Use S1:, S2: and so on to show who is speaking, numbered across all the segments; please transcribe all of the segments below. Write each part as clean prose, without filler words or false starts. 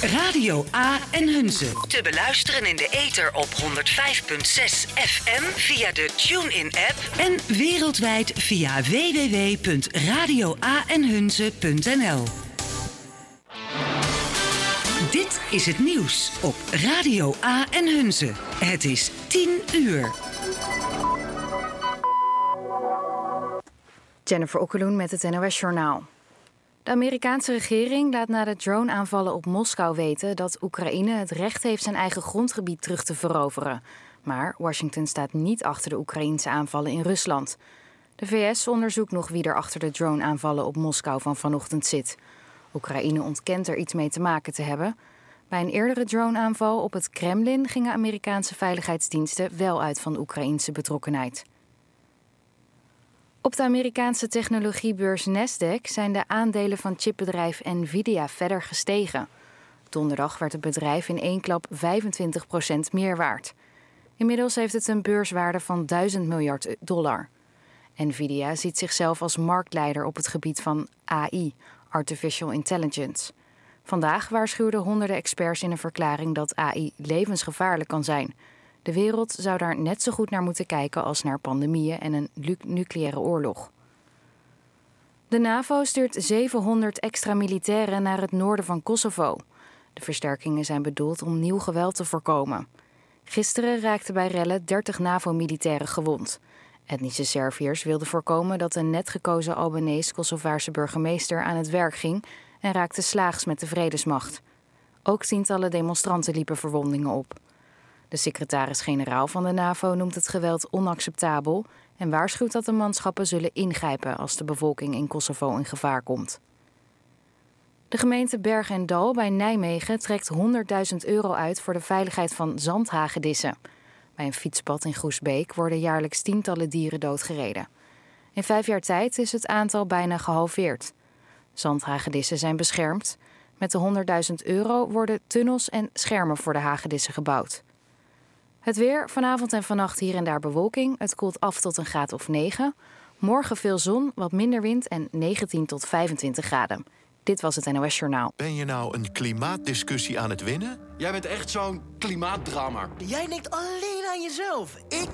S1: Radio A en Hunze. Te beluisteren in de ether op 105.6 FM via de TuneIn-app en wereldwijd via www.radioaenhunze.nl. Dit is het nieuws op Radio A en Hunze. Het is 10 uur.
S2: Jennifer Okkeloen met het NOS-journaal. De Amerikaanse regering laat na de drone-aanvallen op Moskou weten dat Oekraïne het recht heeft zijn eigen grondgebied terug te veroveren. Maar Washington staat niet achter de Oekraïense aanvallen in Rusland. De VS onderzoekt nog wie er achter de drone-aanvallen op Moskou van vanochtend zit. Oekraïne ontkent er iets mee te maken te hebben. Bij een eerdere drone-aanval op het Kremlin gingen Amerikaanse veiligheidsdiensten wel uit van Oekraïense betrokkenheid. Op de Amerikaanse technologiebeurs Nasdaq zijn de aandelen van chipbedrijf Nvidia verder gestegen. Donderdag werd het bedrijf in één klap 25% meer waard. Inmiddels heeft het een beurswaarde van $1000 miljard. Nvidia ziet zichzelf als marktleider op het gebied van AI, Artificial Intelligence. Vandaag waarschuwden honderden experts in een verklaring dat AI levensgevaarlijk kan zijn. De wereld zou daar net zo goed naar moeten kijken als naar pandemieën en een nucleaire oorlog. De NAVO stuurt 700 extra militairen naar het noorden van Kosovo. De versterkingen zijn bedoeld om nieuw geweld te voorkomen. Gisteren raakten bij rellen 30 NAVO-militairen gewond. Etnische Serviërs wilden voorkomen dat een net gekozen Albanees-Kosovaarse burgemeester aan het werk ging en raakte slaags met de vredesmacht. Ook tientallen demonstranten liepen verwondingen op. De secretaris-generaal van de NAVO noemt het geweld onacceptabel en waarschuwt dat de manschappen zullen ingrijpen als de bevolking in Kosovo in gevaar komt. De gemeente Berg en Dal bij Nijmegen trekt €100.000 uit voor de veiligheid van zandhagedissen. Bij een fietspad in Groesbeek worden jaarlijks tientallen dieren doodgereden. In 5 jaar tijd is het aantal bijna gehalveerd. Zandhagedissen zijn beschermd. Met de €100.000 worden tunnels en schermen voor de hagedissen gebouwd. Het weer, vanavond en vannacht hier en daar bewolking. Het koelt af tot een graad of 9. Morgen veel zon, wat minder wind en 19 tot 25 graden. Dit was het NOS Journaal.
S3: Ben je nou een klimaatdiscussie aan het winnen?
S4: Jij bent echt zo'n klimaatdrama.
S5: Jij denkt alleen aan jezelf. Ik.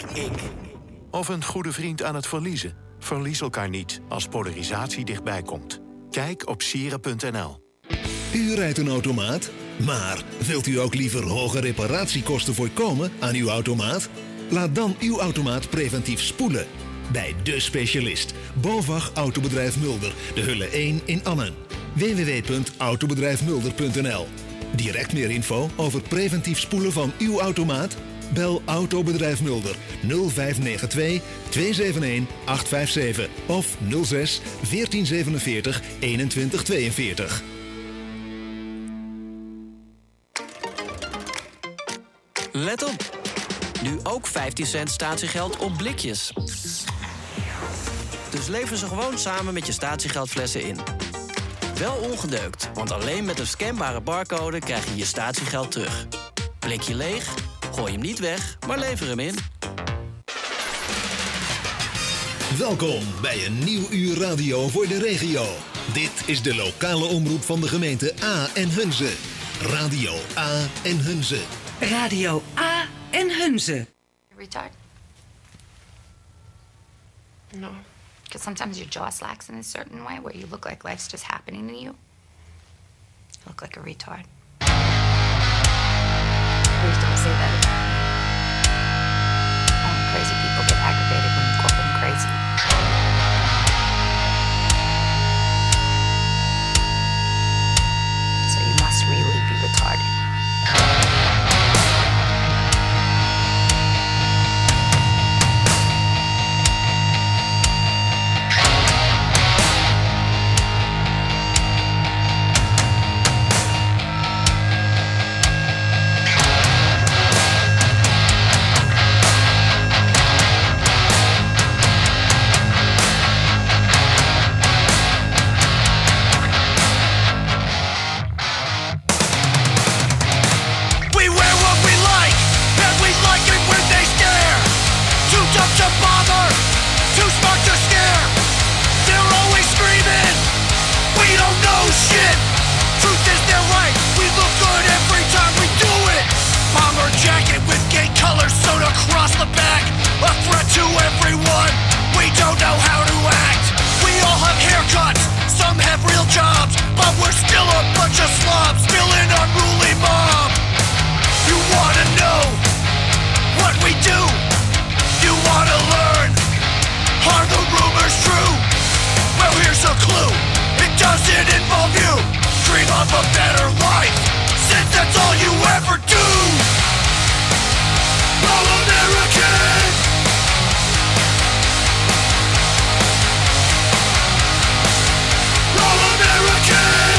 S3: Of een goede vriend aan het verliezen? Verlies elkaar niet als polarisatie dichtbij komt. Kijk op sieren.nl.
S6: U rijdt een automaat, maar wilt u ook liever hoge reparatiekosten voorkomen aan uw automaat? Laat dan uw automaat preventief spoelen. Bij De Specialist, BOVAG Autobedrijf Mulder, de Hulle 1 in Annen. www.autobedrijfmulder.nl. Direct meer info over preventief spoelen van uw automaat? Bel Autobedrijf Mulder 0592 271 857 of 06 1447 2142.
S7: Let op! Nu ook 15 cent statiegeld op blikjes. Dus lever ze gewoon samen met je statiegeldflessen in. Wel ongedeukt, want alleen met een scanbare barcode krijg je je statiegeld terug. Blikje leeg? Gooi hem niet weg, maar lever hem in.
S6: Welkom bij een nieuw uur radio voor de regio. Dit is de lokale omroep van de gemeente A en Hunze. Radio A en Hunze.
S1: Radio A en Hunze.
S8: Retard? No. Because sometimes your jaw slacks in a certain way where you look like life's just happening to you. You look like a retard. Please don't say that. Only crazy people get aggravated when you call them crazy. So you must really be retarded.
S5: know how to act. We all have haircuts, some have real jobs, but we're still a bunch of slobs, still an unruly mob. You wanna know what we do? You wanna learn? Are the rumors true? Well, here's a clue. It doesn't involve you. Dream of a better life, since that's all you ever do. All American. All American.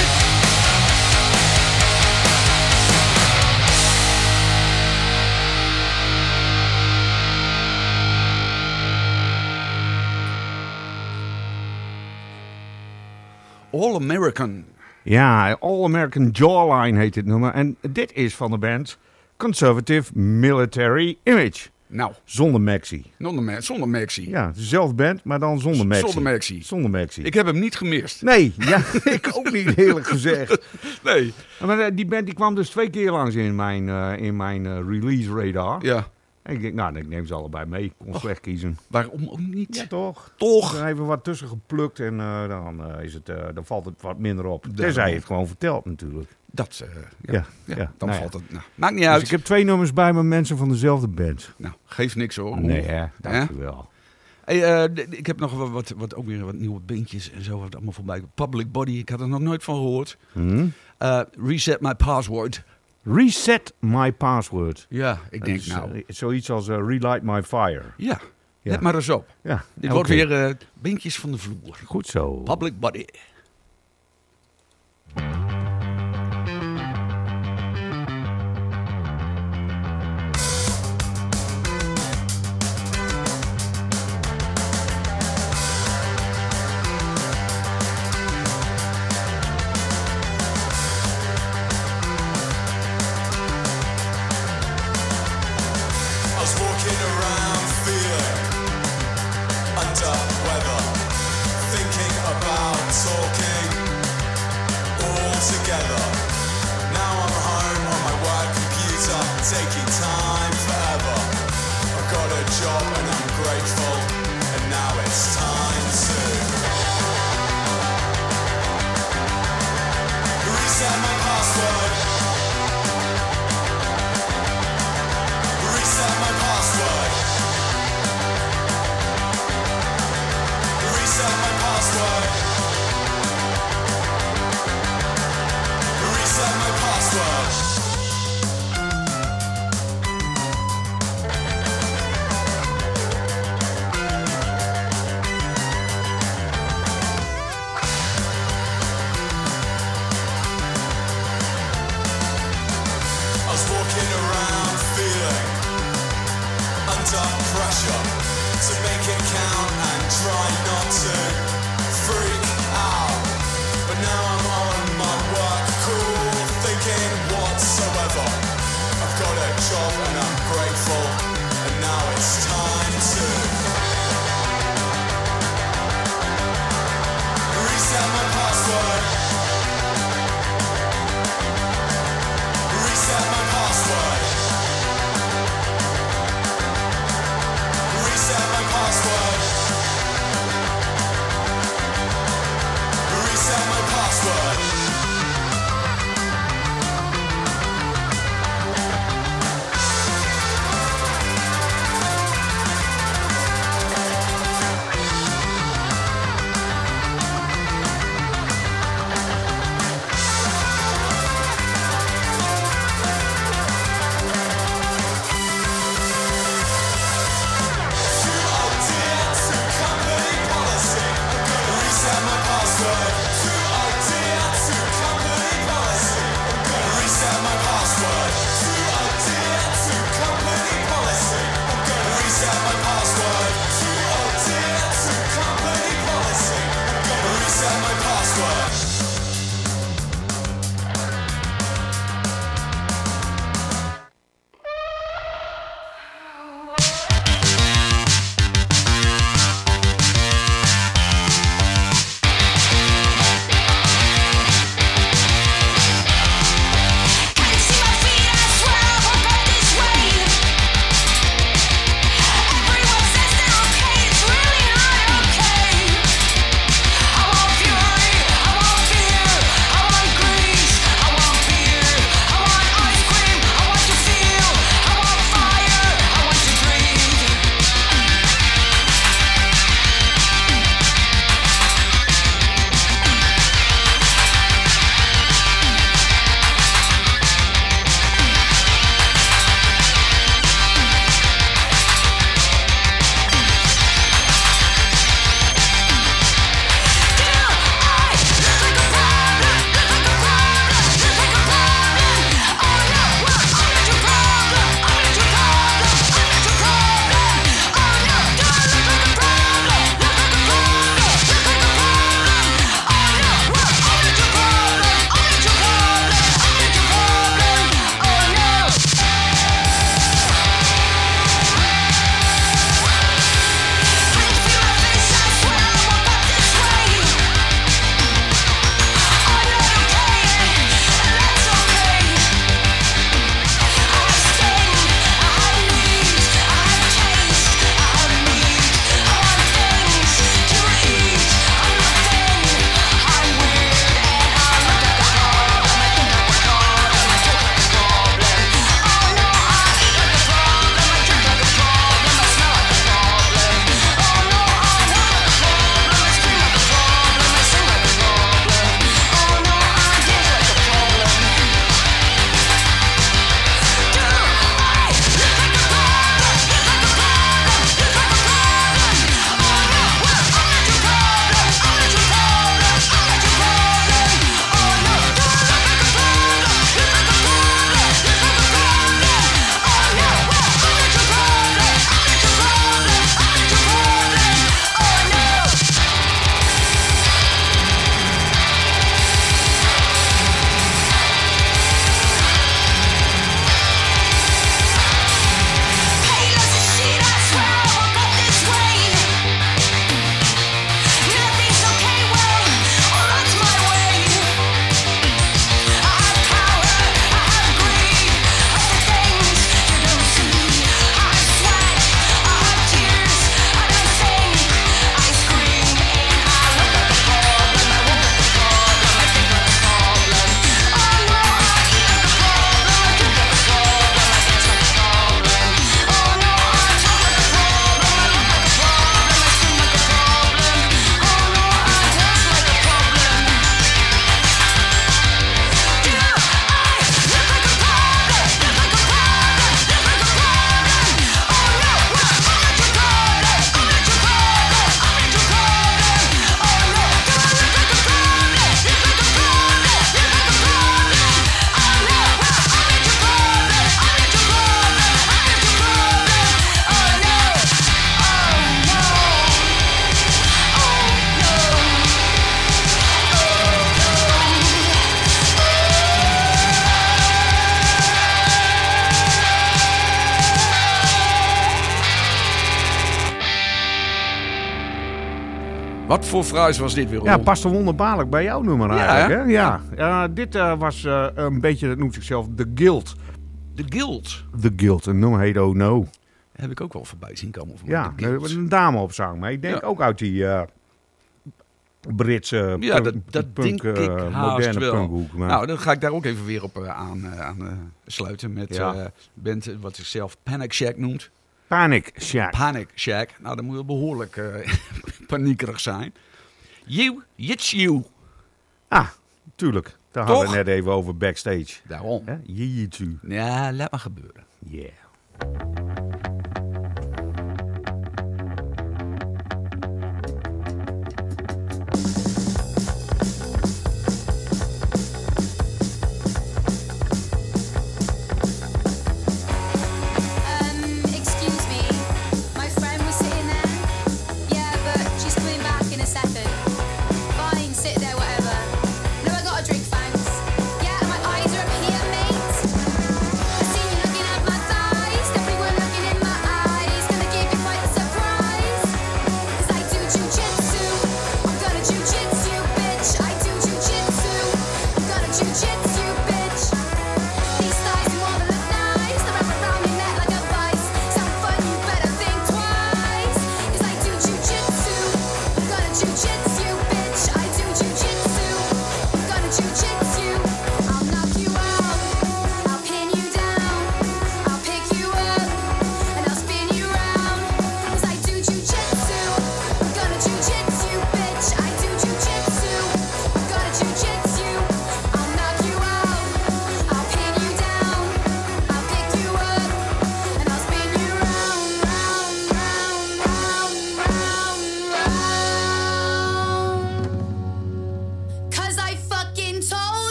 S9: All American.
S10: Ja, All American Jawline heet dit nummer. En dit is van de band Conservative Military Image.
S9: Nou.
S10: Zonder Maxi.
S9: Zonder Maxi.
S10: Ja, dezelfde band, maar dan zonder Maxi.
S9: Zonder Maxi. Ik heb hem niet gemist.
S10: Nee, ja, ik ook niet eerlijk gezegd.
S9: Nee.
S10: Maar die band die kwam dus 2 keer langs in mijn release radar.
S9: Ja.
S10: En ik denk, nou, ik neem ze allebei mee. Ik kon slecht kiezen.
S9: Waarom ook niet?
S10: Ja, toch?
S9: Toch?
S10: Er even wat tussen geplukt en dan valt het wat minder op. Tenzij je het gewoon vertelt natuurlijk.
S9: Dat,
S10: ja.
S9: Dan valt het. Nou, maakt niet uit.
S10: Dus ik heb 2 nummers bij me, mensen van dezelfde band.
S9: Nou, geeft niks hoor.
S10: Nee, hè? Dankjewel.
S9: Hey, ik heb nog ook weer wat nieuwe bandjes en zo. Wat allemaal voorbij. Public Body, ik had er nog nooit van gehoord. Reset My Password.
S10: Reset My Password.
S9: Ja, ik denk nou.
S10: Zoiets als Relight My Fire.
S9: Ja, let maar eens op.
S10: Ja,
S9: dit wordt weer bandjes van de vloer.
S10: Goed zo.
S9: Public Body. Wat voor fruis was dit weer, Ron?
S10: Ja, past er wonderbaarlijk bij jouw nummer eigenlijk.
S9: hè?
S10: Hè? Ja. Dit was een beetje, dat noemt zichzelf The Guild.
S9: The Guild?
S10: The Guild, een nummer heet Oh No.
S9: Heb ik ook wel voorbij zien komen.
S10: Ja, er was een dame op zang. Maar ik denk ook uit die Britse
S9: dat
S10: punk,
S9: denk ik haast
S10: moderne
S9: wel.
S10: punkhoek. Maar...
S9: Nou, dan ga ik daar ook even weer op aan sluiten met band wat zichzelf Panic Shack noemt.
S10: Panic Shack.
S9: Panic Shack. Nou, dan moet je behoorlijk paniekerig zijn. It's you.
S10: Ah, tuurlijk. Daar hadden we net even over backstage.
S9: Daarom.
S10: You.
S9: Ja, laat maar gebeuren.
S10: Yeah.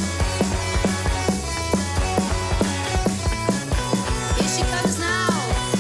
S11: Here she comes now.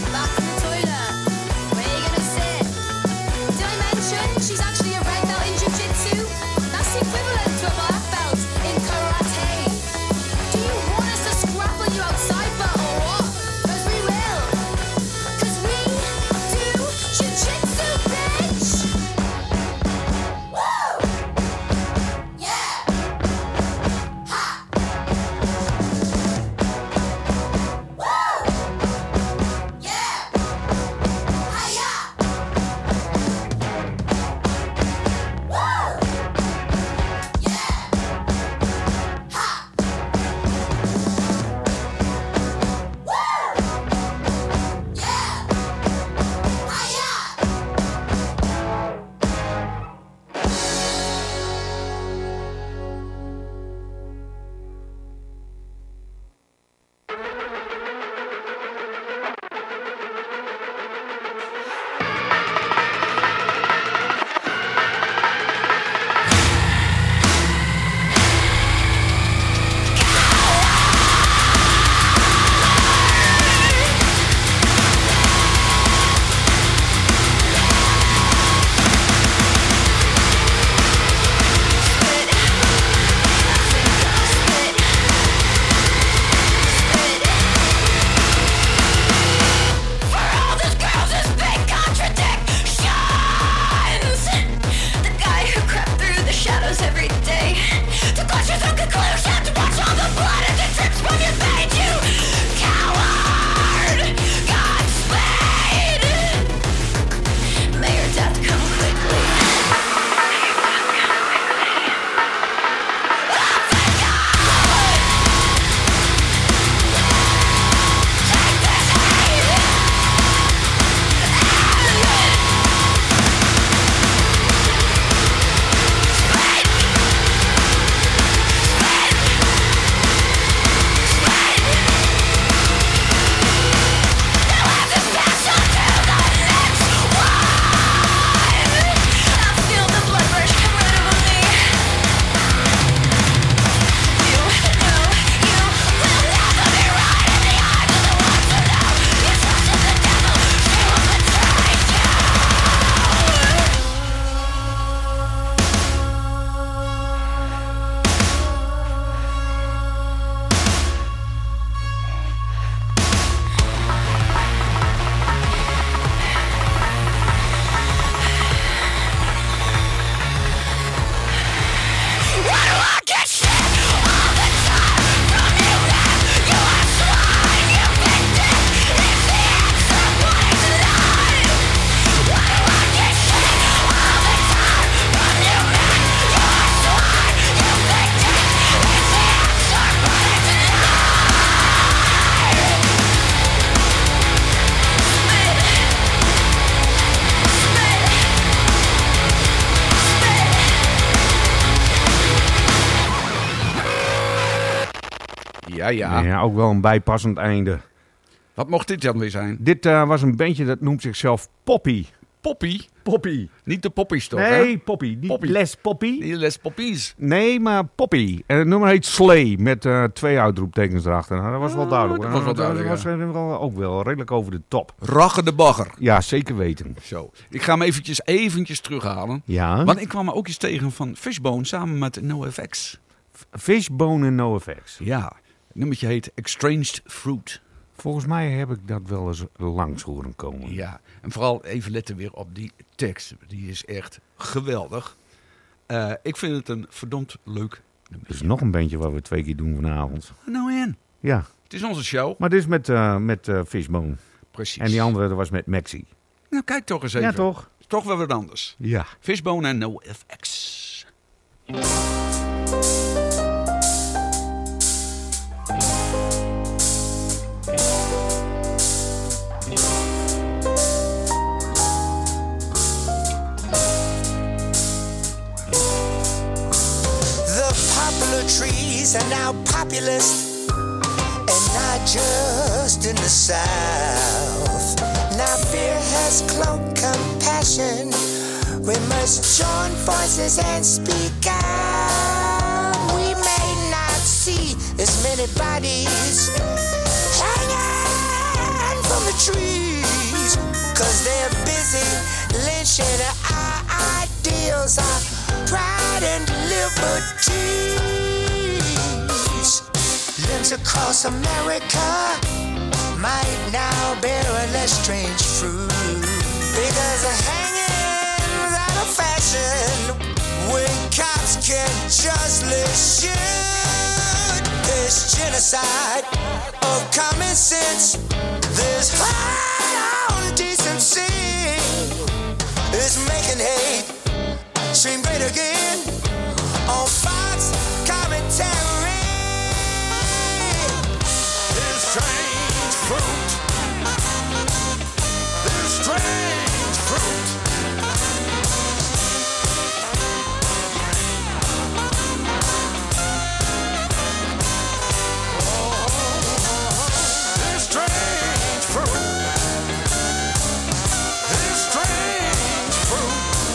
S9: Ja.
S10: Ook wel een bijpassend einde.
S9: Wat mocht dit dan weer zijn?
S10: Dit was een bandje dat noemt zichzelf Poppy.
S9: Poppy? Niet de Poppies toch,
S10: Nee,
S9: hè?
S10: Poppy. Niet Les Poppy.
S9: Niet Les Poppies.
S10: Nee, maar Poppy. En het nummer heet Slay met 2 uitroeptekens erachter. Nou, dat was wel duidelijk.
S9: dat was wel duidelijk,
S10: Dat was ook wel redelijk over de top.
S9: Raggen de bagger.
S10: Ja, zeker weten.
S9: Zo. Ik ga hem eventjes terughalen.
S10: Ja.
S9: Want ik kwam er ook eens tegen van Fishbone samen met NoFX.
S10: Fishbone en NoFX.
S9: Ja. Het nummertje heet Exchanged Fruit.
S10: Volgens mij heb ik dat wel eens langs horen komen.
S9: Ja, en vooral even letten weer op die tekst. Die is echt geweldig. Ik vind het een verdomd leuk nummer.
S10: Er is nog een bandje wat we 2 keer doen vanavond.
S9: Nou en?
S10: Ja.
S9: Het is onze show.
S10: Maar dit is met Fishbone.
S9: Precies.
S10: En die andere dat was met Maxi.
S9: Nou, kijk toch eens even.
S10: Ja, toch?
S9: Is toch wel wat anders.
S10: Ja.
S9: Fishbone en NoFX.
S5: Trees are now populist, and not just in the South. Now fear has cloaked compassion. We must join forces and speak out. We may not see as many bodies hanging from the trees, 'cause they're busy lynching our ideals, our pride and liberty. Limbs across America might now bear a less strange fruit, because the hanging's out of fashion when cops can justly shoot. There's genocide of common sense. There's hard-on decency. It's making hate seem great again on Fox commentary. There's strange fruit. There's strange fruit. There's strange fruit. There's strange fruit.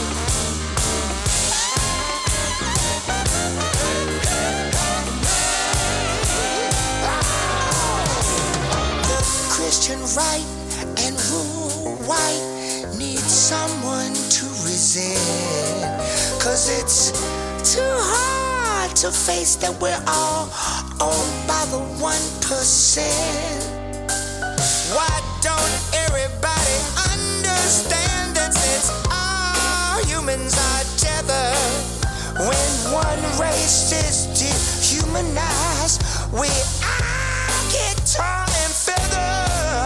S5: Christian right and rule white need someone to resent, 'cause it's too hard to face that we're all owned by the 1%. Why don't everybody understand that since all humans are tethered, when one race is dehumanized, we all get torn and feathered.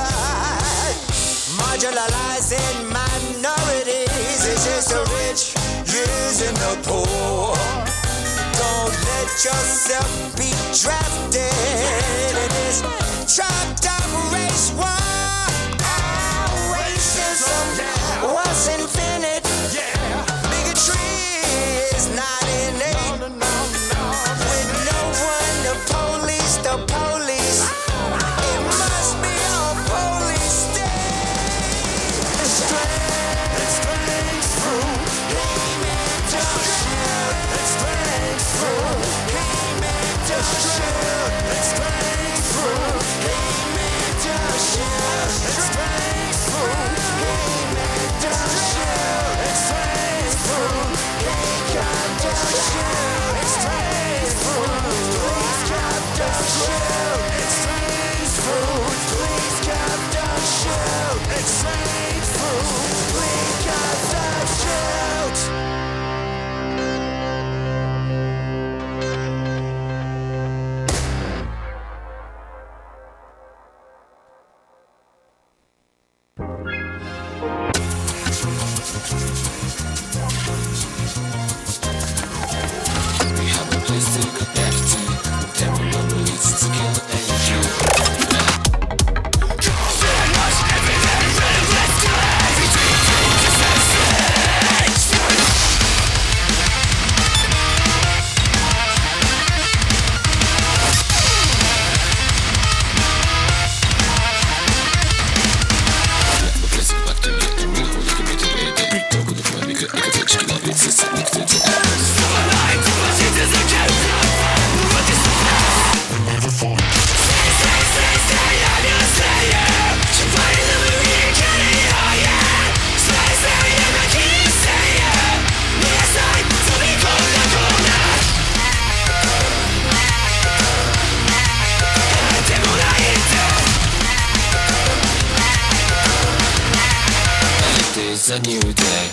S5: Marginalizing minorities is just the rich using the poor. Don't let yourself be drafted in this chopped up race war. Our racism was invented. Bigotry is not innate. With no one to police the police, it must be all police state. It's strange fruit. It's strange fruit. It's strange fruit.
S11: is a new day.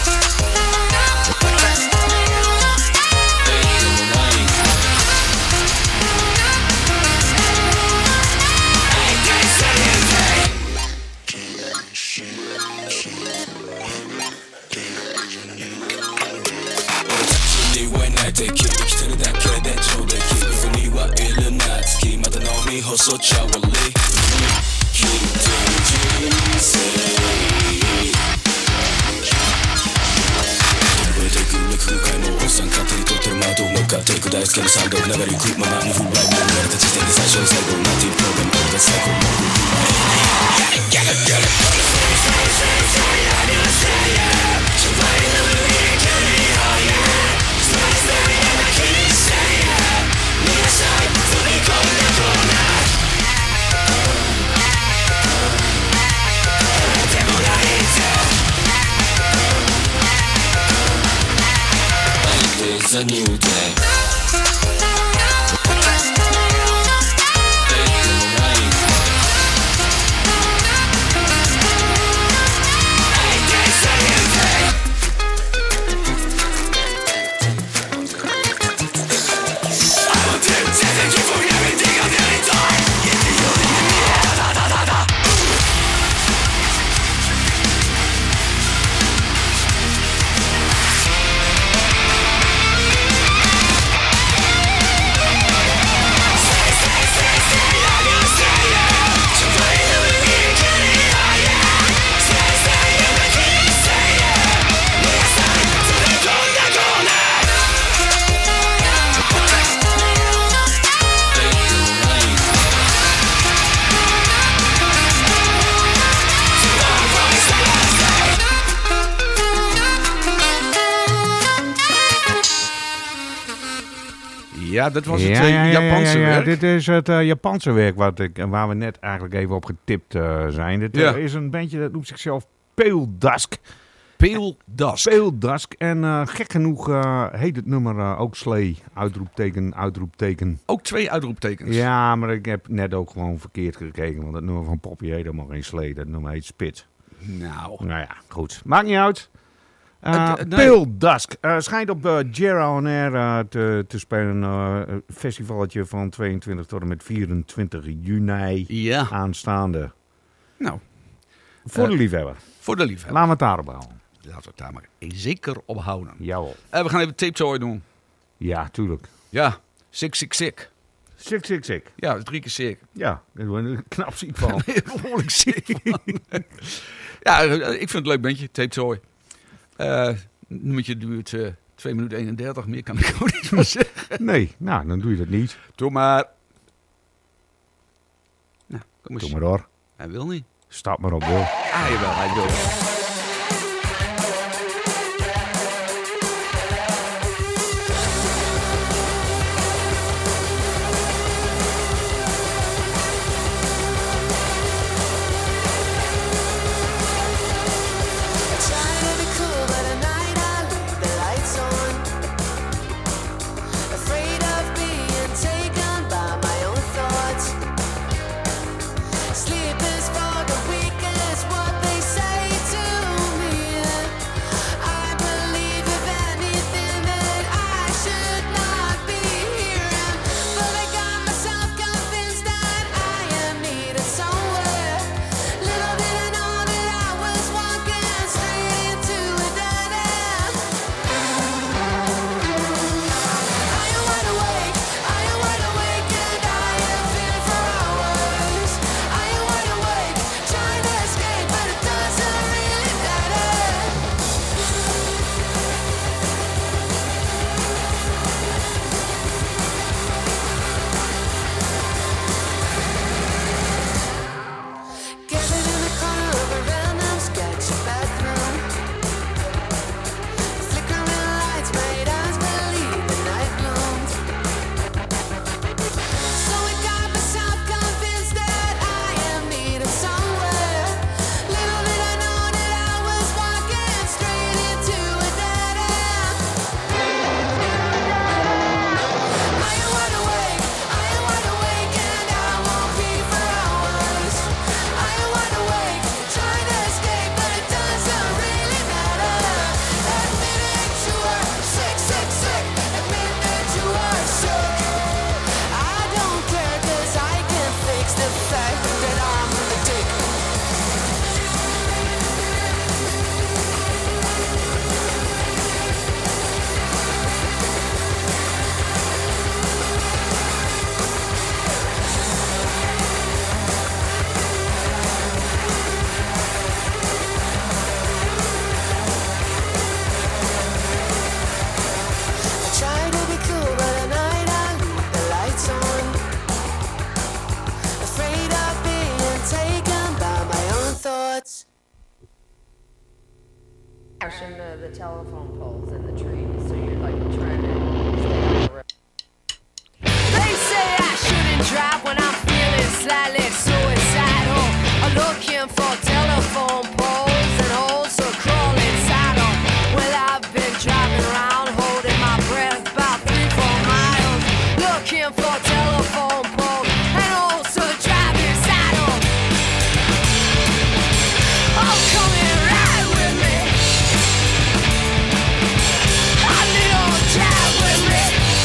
S11: It's a new day.
S9: Ja, dat was het Japanse werk.
S10: Dit is het Japanse werk waar we net eigenlijk even op getipt zijn. Dit is een bandje dat noemt zichzelf Pale Dusk.
S9: Pale Dusk.
S10: Pale Dusk. En gek genoeg heet het nummer ook Slay. Uitroepteken, uitroepteken.
S9: Ook 2 uitroeptekens.
S10: Ja, maar ik heb net ook gewoon verkeerd gekeken. Want het nummer van Poppy heet helemaal geen Slay. Dat nummer heet Spit.
S9: Nou
S10: ja, goed. Maakt niet uit. Pale Dusk schijnt op Jera On Air te spelen. Een festivalletje van 22 tot en met 24 juni aanstaande.
S9: Nou.
S10: Voor de liefhebber.
S9: Voor de liefhebber.
S10: Laten we het daarop houden.
S9: Laten we het daar maar zeker op houden.
S10: Jawel.
S9: We gaan even tape toy doen.
S10: Ja, tuurlijk.
S9: Ja, sick.
S10: Sick.
S9: Ja, 3 keer sick.
S10: Ja, daar word ik knap ziek van.
S9: Behoorlijk ziek van. Ja, ik vind het leuk bandje, tape toy. Nummertje duurt 2 minuten 31. Meer kan ik ook niet meer zeggen.
S10: Nee, nou, dan doe je dat niet.
S9: Doe maar. Nou, kom eens.
S10: Doe maar door.
S9: Hij wil niet.
S10: Stap maar op, Wil.
S9: Jawel, hij wil.
S12: Sleep is for the weak is what they say to The telephone poles in the trees, so you're like trying to stay on the road.
S13: They say I shouldn't drive when I'm feeling slightly suicidal. I'm looking for telephone poles and holes to crawl inside them. Well, I've been driving around holding my breath about 3-4 miles, looking for telephone poles and holes to drive inside them. Oh, come and ride with me. Drive with me.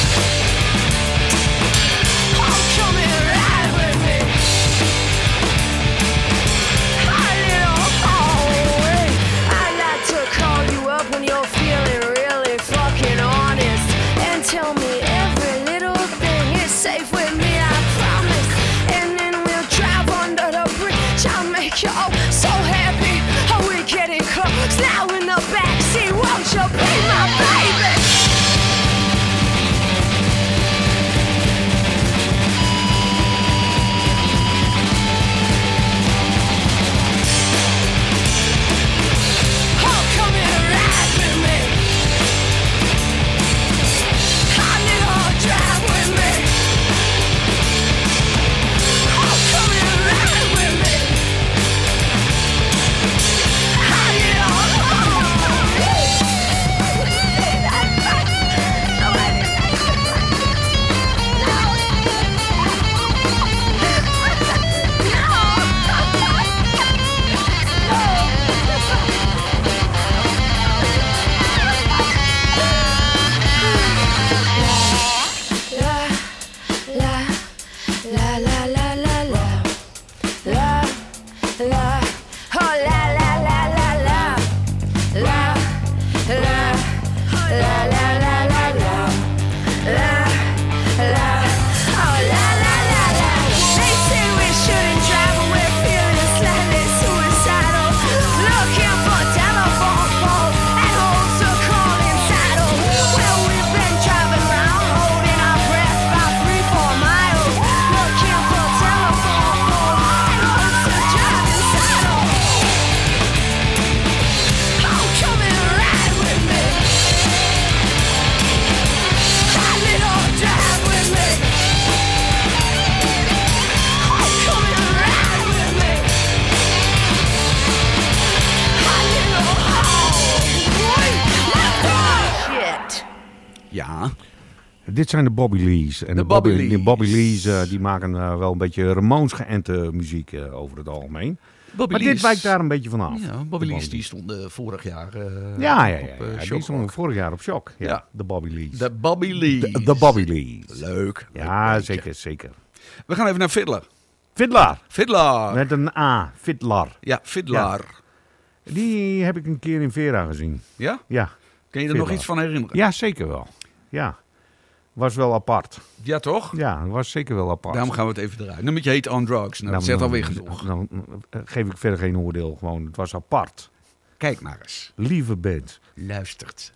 S13: Oh, come and ride with me. A little hallway. I'd like to call you up when you're feeling really fucking honest, and tell me every little thing is safe with me, I promise. And then we'll drive under the bridge. I'll make you all so happy. Are we getting close now in the backseat? Won't you be my baby?
S10: Dit zijn de Bobby Lees. En de Bobby Lees die maken wel een beetje Ramones geënte muziek over het algemeen. Maar dit wijkt daar een beetje van af.
S9: Ja, Bobby Lees die stonden vorig jaar
S10: op Shock. Die stonden vorig jaar op Shock. Ja, de Bobby Lees.
S9: De Bobby Lees.
S10: De Bobby Lees.
S9: Leuk.
S10: Ja, zeker.
S9: We gaan even naar Fiddler.
S10: Fiddler. Met een A. Fiddler.
S9: Ja, Fiddler.
S10: Ja. Die heb ik een keer in Vera gezien.
S9: Ja?
S10: Ja.
S9: Kun je er nog iets van herinneren?
S10: Ja, zeker wel. Ja. Was wel apart.
S9: Ja, toch?
S10: Ja, was zeker wel apart.
S9: Daarom gaan we het even eruit. Nummertje heet On Drugs. Nou, dat zegt alweer genoeg.
S10: Dan geef ik verder geen oordeel. Gewoon, het was apart.
S9: Kijk maar eens.
S10: Lieve band.
S9: Luistert.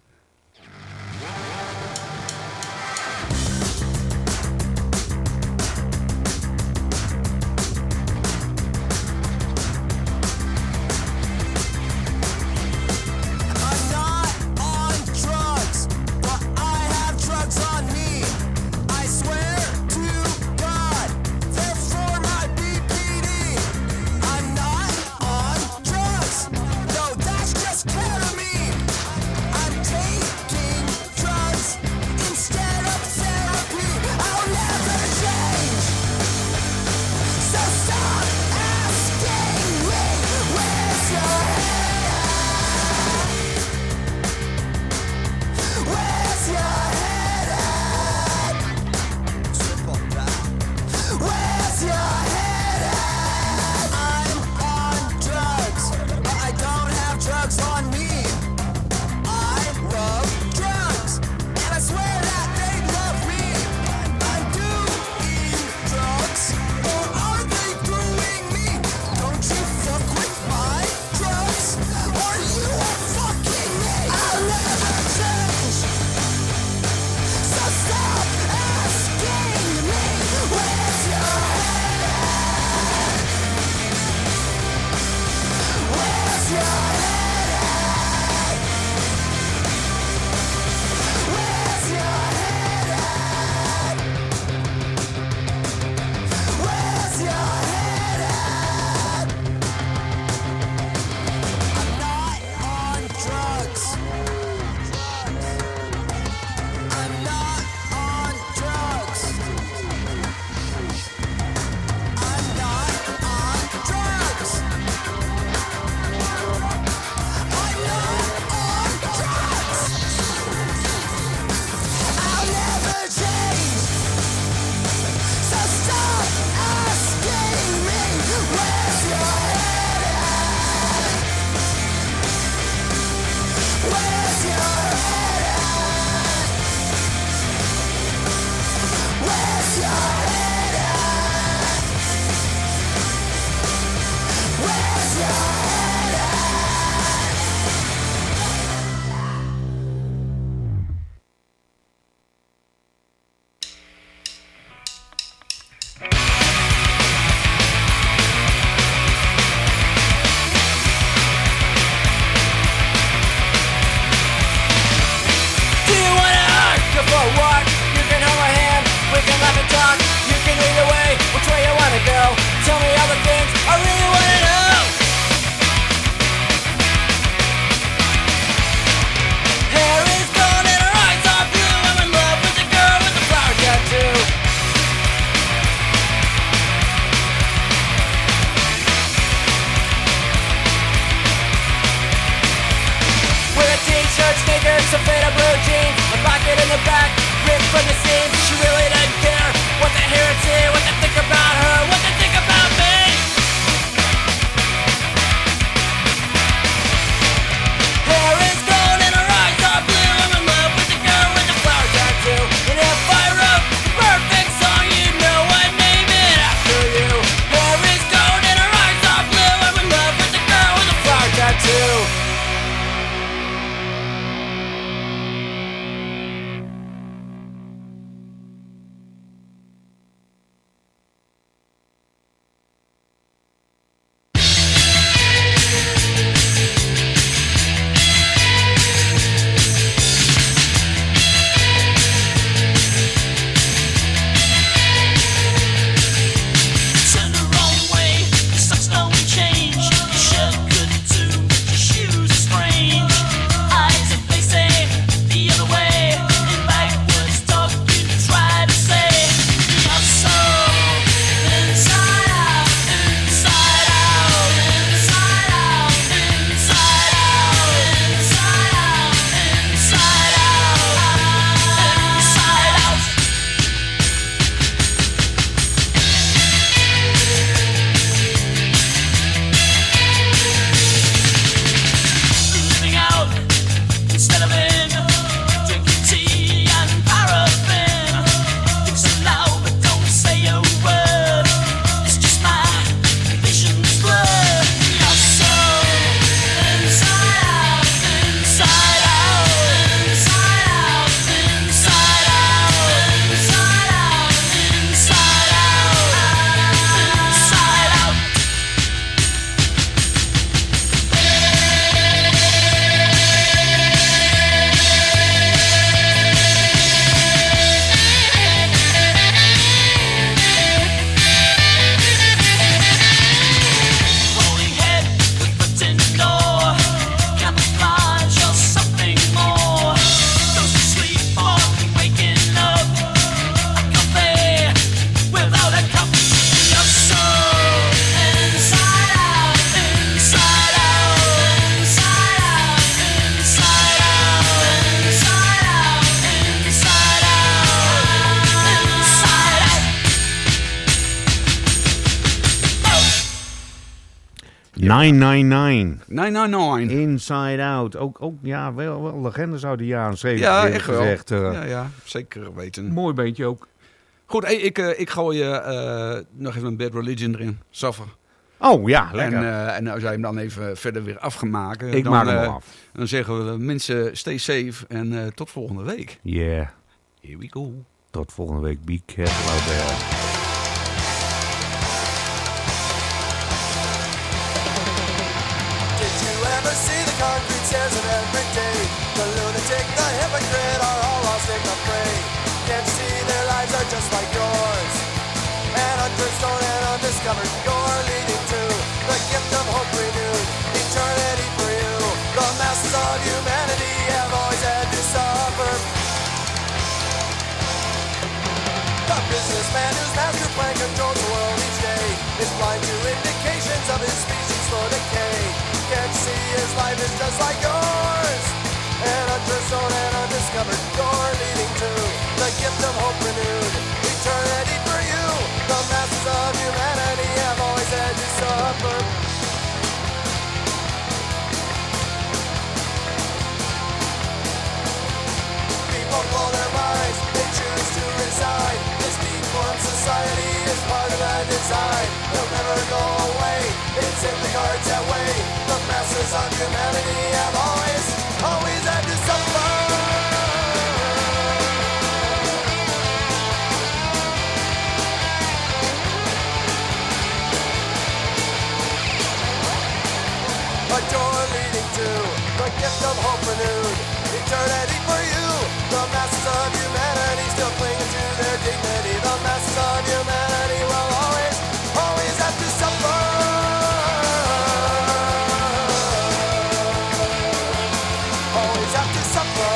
S14: Sneakers, a faded blue jean, a pocket in the back, ripped from the seams. She really doesn't care what they hear and see, what they think about her, what they think about me. Hair is gold and her eyes are blue. I'm in love with the girl with the flower tattoo. And if I wrote the perfect song, you know I'd name it after you. Hair is gold and her eyes are blue. I'm in love with the girl with the flower tattoo.
S10: Ja. 999.
S9: 999.
S10: Inside Out. Ook ja, wel legende uit de jaren 70.
S9: Ja, echt wel.
S10: Gezegd,
S9: ja, zeker weten.
S10: Mooi beentje ook.
S9: Goed, ik gooi nog even een Bad Religion erin. Saffer.
S10: Oh ja, lekker.
S9: En als jij hem dan even verder weer af gaat maken.
S10: Ik maak hem al af.
S9: Dan zeggen we mensen, stay safe en tot volgende week.
S10: Yeah.
S9: Here we go.
S10: Tot volgende week. Be careful out there.
S5: Concrete stairs of every day. The lunatic, the hypocrite are all lost in the fray. Can't see their lives are just like yours. An understone and undiscovered door leading to the gift of hope renewed. Eternity for you. The masses of humanity have always had to suffer. The businessman whose master plan controls the world each day is blind to indications of his species' slow decay. Can't see his life is just like yours. An understone and undiscovered door leading to the gift of hope renewed. Eternity for you. The masses of humanity have always had to suffer. People blow their minds, they choose to resign. This deformed society is part of that design. They'll never go away. It's in the cards that way. mass of humanity have always had to suffer. A door leading to the gift of hope renewed, eternity for you. The masses of humanity still clinging to their dignity. The masses of humanity will always have to suffer. Always have to suffer.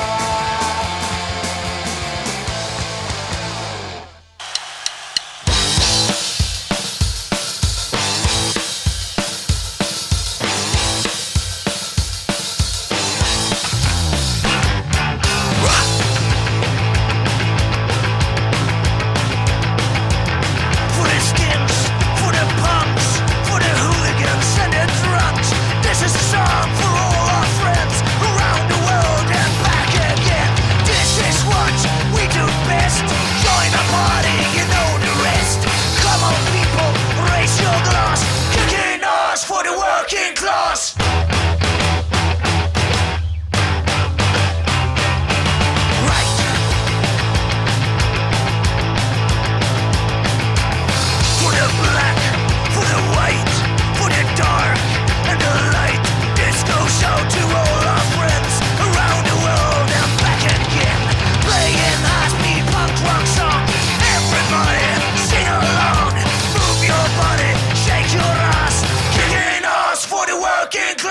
S14: For the skins, for the punks, for the hooligans and the drunks. This is a song for all our friends around the world and back again. This is what we do best. Join the party, you know the rest. Come on people, raise your glass. Kicking us for the working class. Right. For the black, for the white, for the dark and the light. This goes out to all our friends around the world and back again. Playing high-speed punk rock song. Everybody sing along. Move your body, shake your ass. Kicking us for the working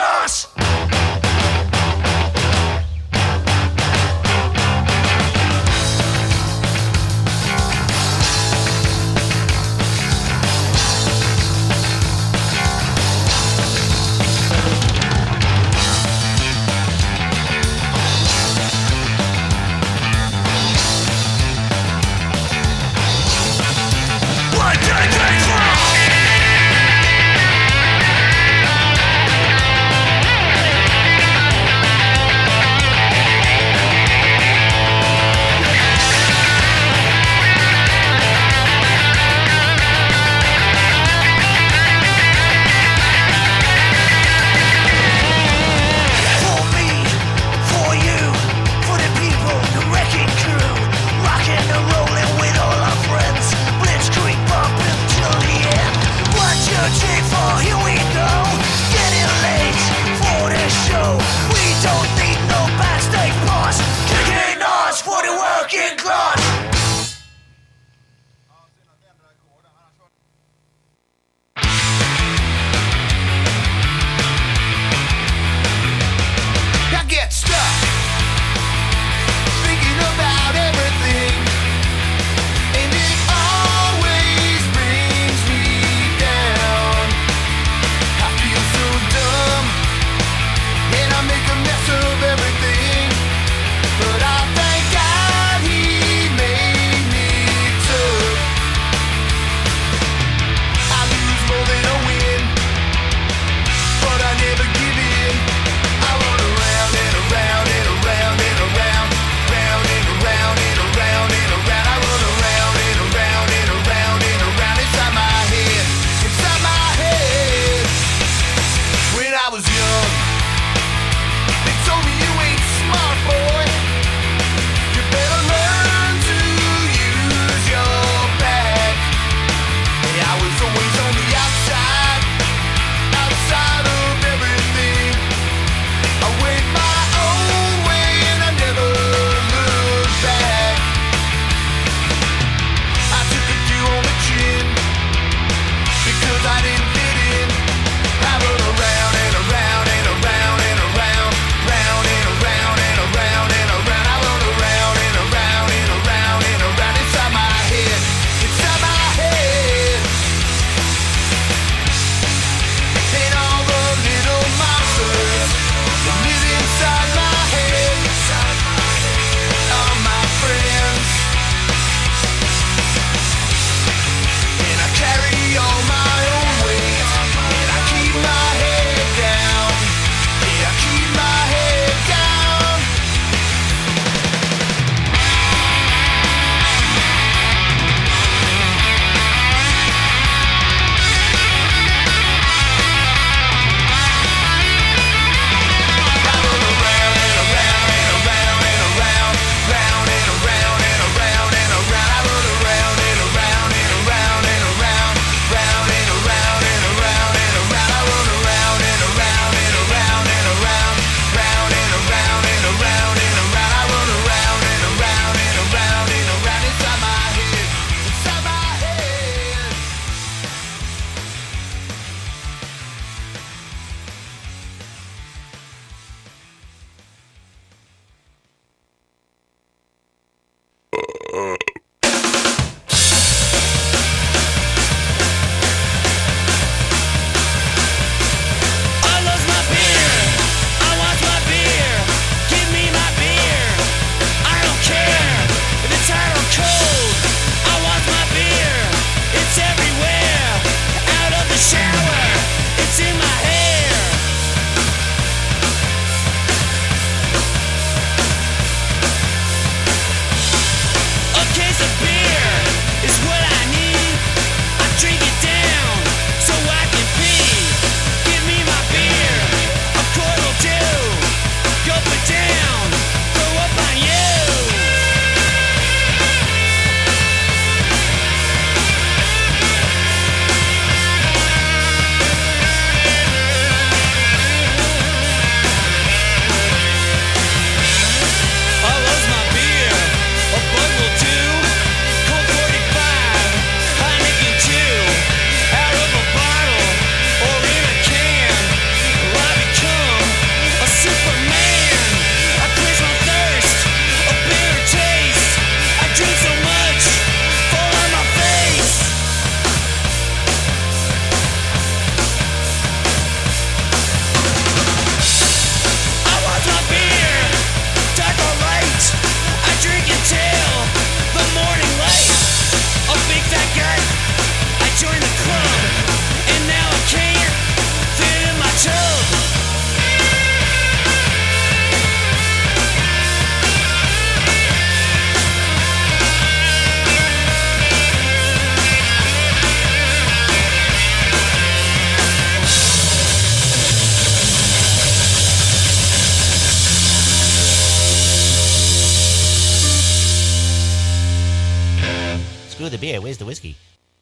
S15: beer? Where's the whiskey?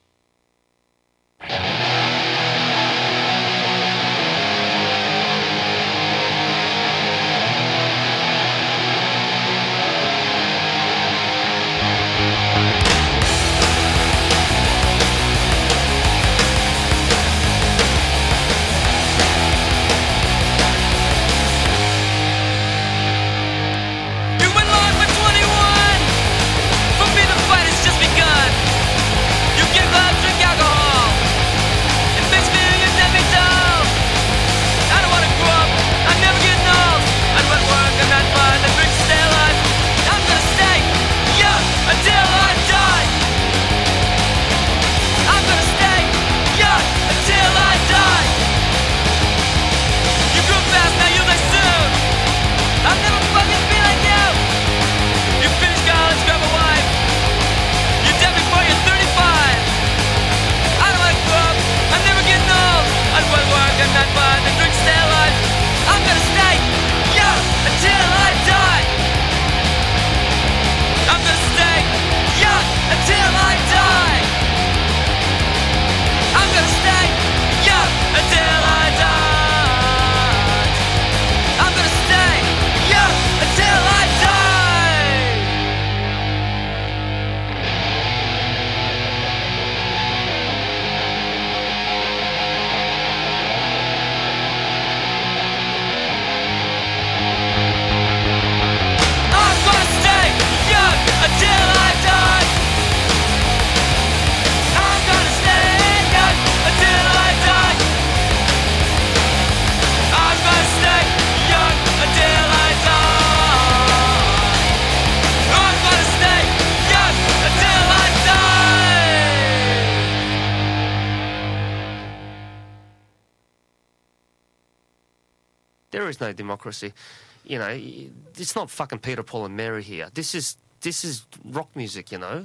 S16: There is no democracy. You know, it's not fucking Peter, Paul and Mary here. This is rock music, you know.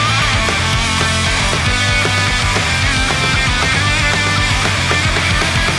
S5: We'll be right back.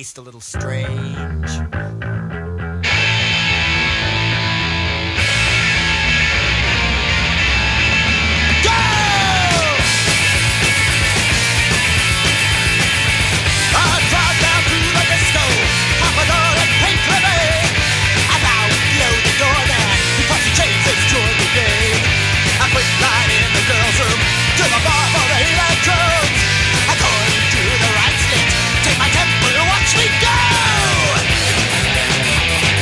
S15: least a little strange.
S5: Watch me go!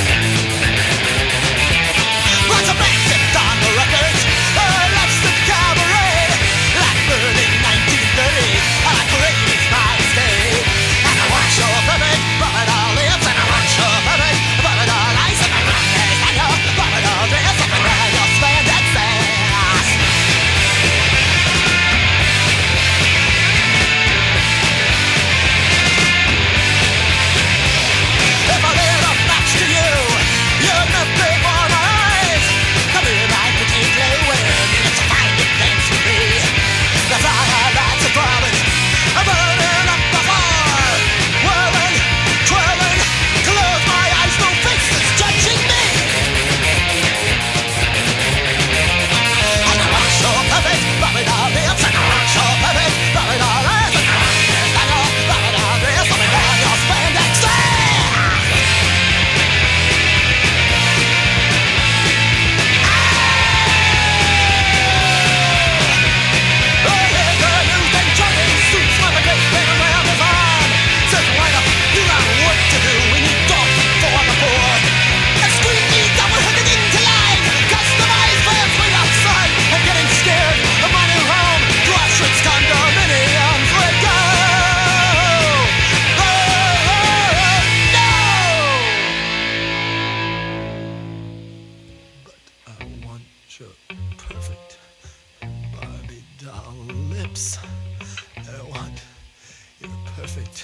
S15: lips. I want your perfect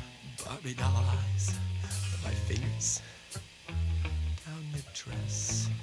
S15: Barbie doll eyes. My fingers down your dress.